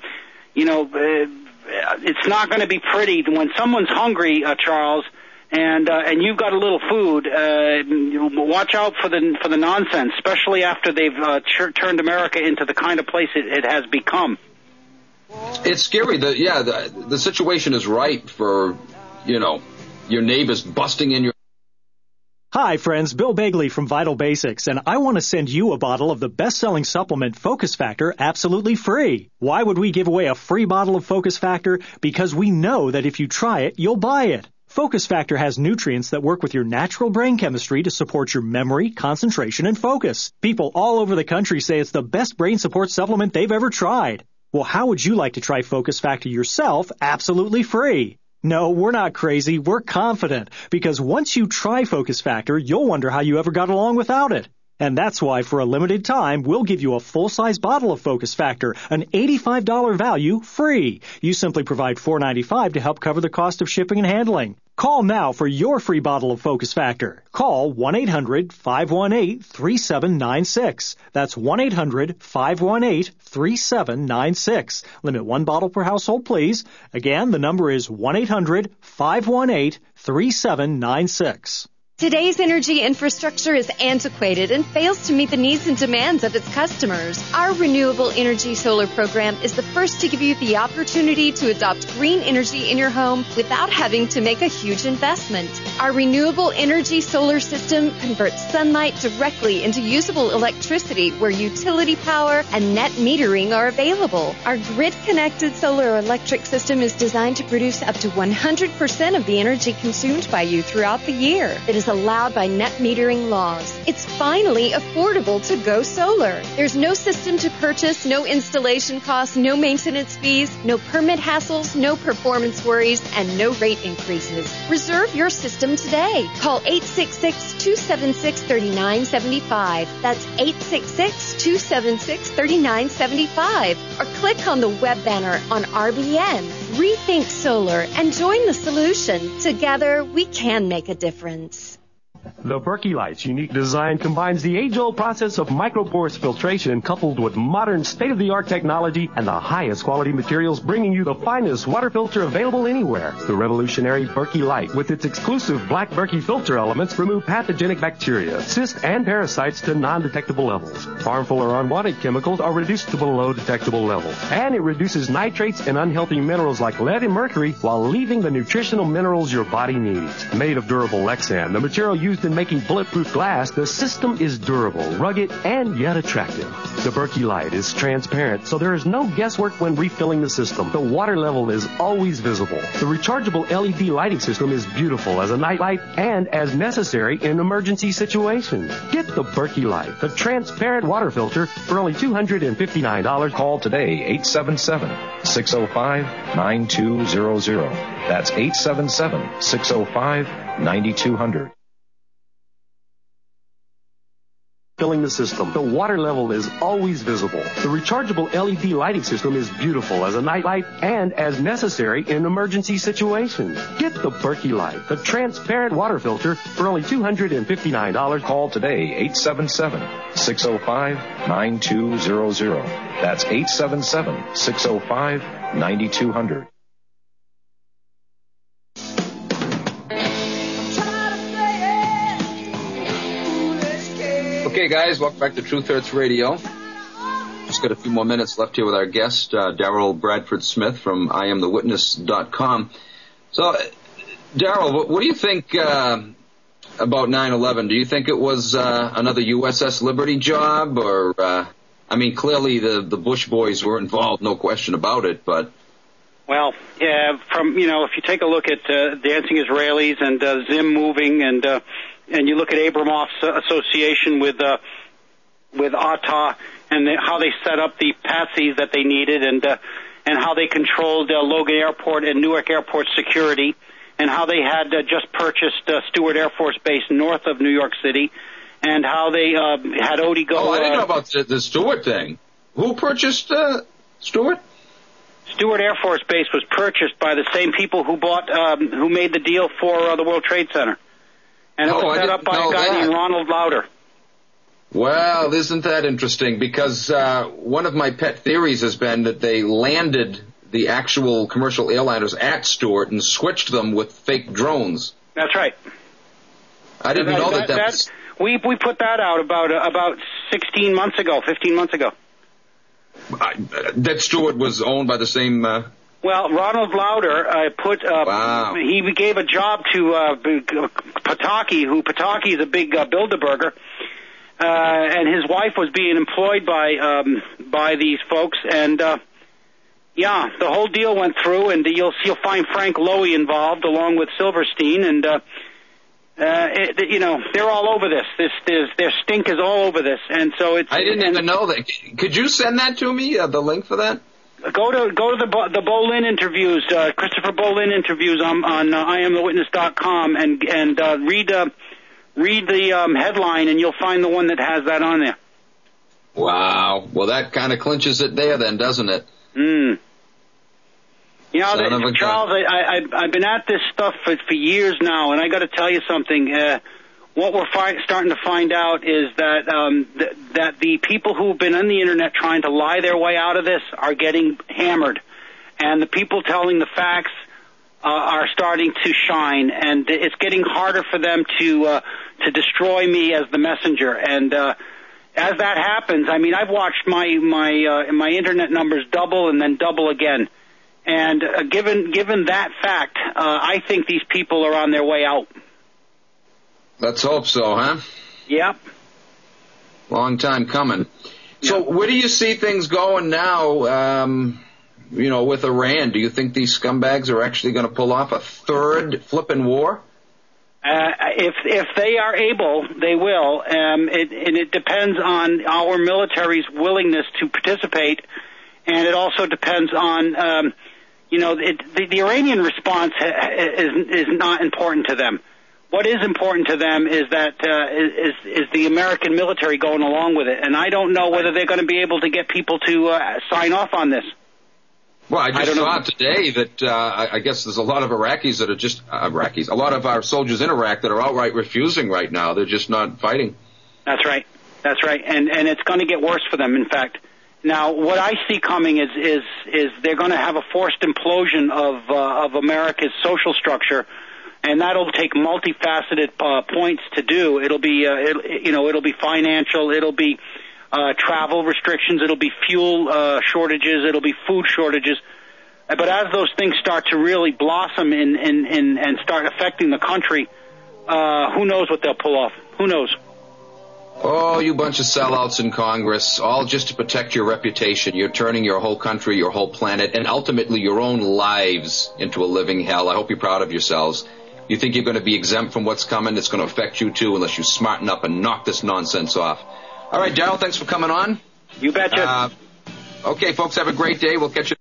it's not going to be pretty when someone's hungry, Charles, and you've got a little food. Watch out for the nonsense, especially after they've turned America into the kind of place it has become. It's scary. The situation is ripe for, your neighbors busting in your. Hi, friends. Bill Bagley from Vital Basics, and I want to send you a bottle of the best-selling supplement Focus Factor absolutely free. Why would we give away a free bottle of Focus Factor? Because we know that if you try it, you'll buy it. Focus Factor has nutrients that work with your natural brain chemistry to support your memory, concentration, and focus. People all over the country say it's the best brain support supplement they've ever tried. Well, how would you like to try Focus Factor yourself absolutely free? No, we're not crazy. We're confident. Because once you try Focus Factor, you'll wonder how you ever got along without it. And that's why, for a limited time, we'll give you a full-size bottle of Focus Factor, an $85 value, free. You simply provide $4.95 to help cover the cost of shipping and handling. Call now for your free bottle of Focus Factor. Call 1-800-518-3796. That's 1-800-518-3796. Limit one bottle per household, please. Again, the number is 1-800-518-3796. Today's energy infrastructure is antiquated and fails to meet the needs and demands of its customers. Our Renewable Energy Solar program is the first to give you the opportunity to adopt green energy in your home without having to make a huge investment. Our Renewable Energy Solar system converts sunlight directly into usable electricity where utility power and net metering are available. Our grid-connected solar electric system is designed to produce up to 100% of the energy consumed by you throughout the year. It is allowed by net metering laws. It's finally affordable to go solar. There's no system to purchase, no installation costs, no maintenance fees, no permit hassles, no performance worries, and no rate increases. Reserve your system today. Call 866-276-3975. That's 866-276-3975. Or click on the web banner on RBN. Rethink Solar and join the solution. Together, we can make a difference. The Berkey Light's unique design combines the age-old process of microporous filtration coupled with modern state-of-the-art technology and the highest quality materials, bringing you the finest water filter available anywhere. The revolutionary Berkey Light, with its exclusive black Berkey filter elements, remove pathogenic bacteria, cysts, and parasites to non-detectable levels. Harmful or unwanted chemicals are reduced to below detectable levels. And it reduces nitrates and unhealthy minerals like lead and mercury while leaving the nutritional minerals your body needs. Made of durable Lexan, the material used in making bulletproof glass, the system is durable, rugged, and yet attractive. The Berkey Light is transparent, so there is no guesswork when refilling the system. The water level is always visible. The rechargeable LED lighting system is beautiful as a night light and as necessary in emergency situations. Get the Berkey Light, the transparent water filter, for only $259. Call today, 877-605-9200. That's 877-605-9200. filling the system. The water level is always visible. The rechargeable LED lighting system is beautiful as a night light and as necessary in emergency situations. Get the Berkey Light, the transparent water filter, for only $259. Call today, 877-605-9200. That's 877-605-9200. Okay, guys, welcome back to Truth Hurts Radio. Just got a few more minutes left here with our guest, Daryl Bradford Smith from IamTheWitness.com. So, Daryl, what do you think about 9/11? Do you think it was another USS Liberty job? Or, clearly the Bush boys were involved, no question about it, but... Well, yeah, if you take a look at Dancing Israelis and Zim moving and you look at Abramoff's association with Atta and how they set up the patsies that they needed and how they controlled Logan Airport and Newark Airport security and how they had just purchased Stewart Air Force Base north of New York City and how they had Odie go... Oh, I didn't know about the Stewart thing. Who purchased Stewart? Stewart Air Force Base was purchased by the same people who made the deal for the World Trade Center. And it was set up by a guy named Ronald Lauder. Well, isn't that interesting? Because one of my pet theories has been that they landed the actual commercial airliners at Stewart and switched them with fake drones. That's right. I didn't know that was... We put that out about 15 months ago. That Stewart was owned by the same... Well, Ronald Lauder Wow. He gave a job to Pataki, who Pataki is a big Bilderberger, and his wife was being employed by these folks, and the whole deal went through, and you'll find Frank Lowy involved along with Silverstein, and they're all over this. Their stink is all over this, and so it's... I didn't even know that. Could you send that to me, the link for that? Go to the Bolin interviews, Christopher Bolin interviews on IamTheWitness.com and read the headline, and you'll find the one that has that on there. Wow. Well, that kind of clinches it there, then, doesn't it? Charles, I've been at this stuff for years now, and I got to tell you something. What we're starting to find out is that that the people who've been on the internet trying to lie their way out of this are getting hammered, and the people telling the facts are starting to shine, and it's getting harder for them to destroy me as the messenger. And as that happens, I've watched my internet numbers double and then double again. And given that fact, I think these people are on their way out. Let's hope so, huh? Yep. Long time coming. So where do you see things going now, with Iran? Do you think these scumbags are actually going to pull off a third flippin' war? If they are able, they will. It depends on our military's willingness to participate, and it also depends on, the Iranian response is not important to them. What is important to them is that is the American military going along with it, and I don't know whether they're going to be able to get people to sign off on this. Well, I just saw today that I guess there's a lot of Iraqis that are just a lot of our soldiers in Iraq that are outright refusing right now. They're just not fighting. That's right, and it's going to get worse for them. In fact, now what I see coming is they're going to have a forced implosion of America's social structure. And that'll take multifaceted points to do. It'll be financial. It'll be travel restrictions. It'll be fuel shortages. It'll be food shortages. But as those things start to really blossom and start affecting the country, who knows what they'll pull off? Who knows? Oh, you bunch of sellouts in Congress, all just to protect your reputation. You're turning your whole country, your whole planet, and ultimately your own lives into a living hell. I hope you're proud of yourselves. You think you're going to be exempt from what's coming? It's going to affect you, too, unless you smarten up and knock this nonsense off. All right, Daryl, thanks for coming on. You betcha. Okay, folks, have a great day. We'll catch you.